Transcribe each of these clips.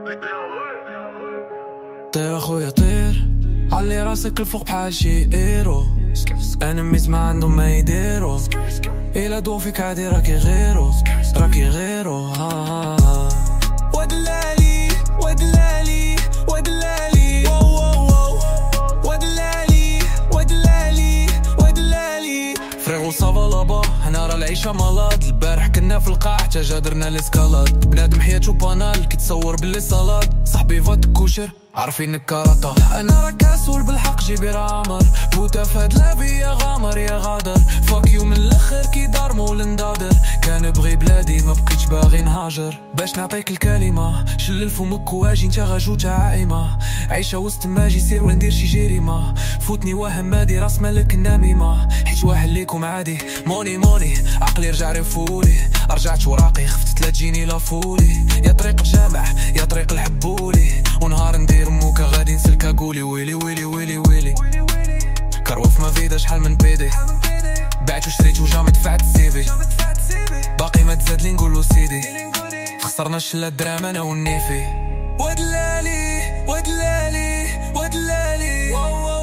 طير اخويا طير، علي راسك الفوق بحال شي ايرو. انميز ما عندهم ما يديرو، إلا دو فيك عادي راكي غيرو، راكي غيرو. ها ودلالي ودلالي ودلالي ودلالي ودلالي ودلالي. فريغو صافا لابا، هنا راه العيشة مالاد. البارح كنا في القاع حتى جا درنا الاسكالاد. بنادم حياتو بانال كيتصور باللي صالاد. صاحبي فات كوشر عارفين الكارطة. انا راك كاسول بالحق جيبي رامر. بوتا فهاد لافي يا غامر يا غادر. فاك يو من الاخر كي دار مول ندادر. كان بغي بلادي ما بقيتش باغي نهاجر. باش نعطيك الكلمة شلل فمك واجي نتا غاجوتة عائمة. عيشة وسط ماجي سير وندير شي جريمة. فوتني وهم مادي راس مالك النميمة. حيت واحد ليكم عادي موني موني. عقلي رجع رفولي، رجعت وراقي خفت لا تجيني لا فولي. يا طريق الجامع يا طريق الحبولي. ونهار ندير موكا غادي نسلكها قولي ويلي ويلي ويلي ويلي. كروة في ما فيدا شحال من بيدي. بعت وشريت وجامي دفعت السيفي. باقي ما تزاد لي نقولو سيدي. خسرنا الشلة الدراهم انا والنيفي. ودلالي ودلالي ودلالي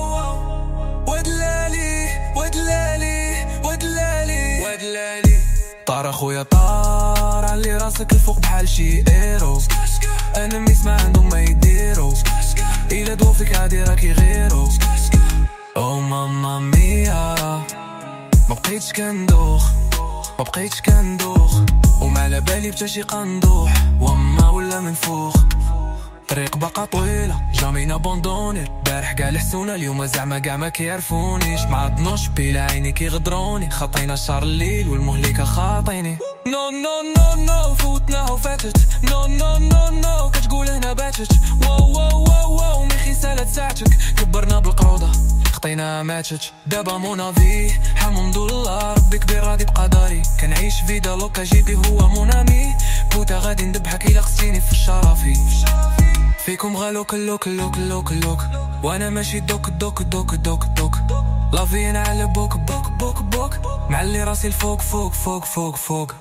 ودلالي ودلالي ودلالي ودلالي. طار اخويا طار، علي راسك الفوق بحال شي ايرو. انميس ما عندهم ما يديرو، إلا دو فيك عادي راكي غيرو. او ماما ميا ما بقيتش كندوخ، ما بقيتش كندوخ. وما على بالي بتا شي قندوح وما ولا منفوخ. طريق باقا طويلة جامي نابوندوني. بارح قال حسونا اليوم زعما قاع ما كيعرفونيش. ما عطنوش بيلا عيني كيغدروني. خاطينا شهر الليل والمهلكة خاطيني. نو نو نو نو فوتناها وفاتت. نو نو نو نو كتقول هنا باتت. واو واو واو واو ميخي سالت ساعتك. كبرنا بالقروضة خطينا ماتت. دابا مونافي حمد الله ربي كبير غادي بقدري. كنعيش فيدا لوكا جيبي هو مونامي. بوتا غادي ندبحك إلا خصيني في الشرافي. فيكم غالوك اللوك اللوك اللوك اللوك. وانا ماشي دوك دوك دوك دوك دوك. لافي انا على بوك بوك بوك بوك. معلي راسي الفوق فوق فوق فوق فوق.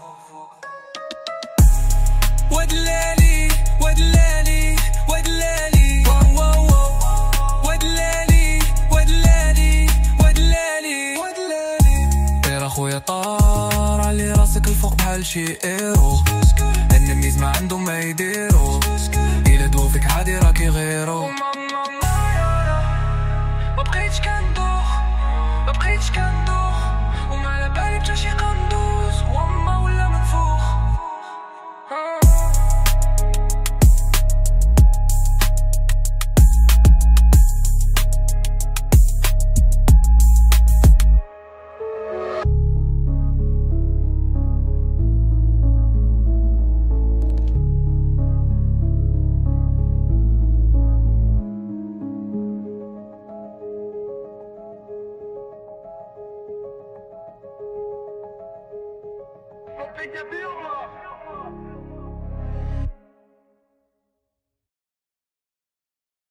ودلالي ودلالي ودلالي ودلالي ودلالي ودلالي ودلالي. طير اخويا طار، علي راسك الفوق بحال شي ايرو. النميز ما عندهم ما يديرو، إلا دو فيك عادي راكي غيرو. ما بقيتش كندوخ، ما بقيتش كندوخ. وما على بالي بتا شي قندوز وما ولا منفوخ. Não tem que abrir, mano.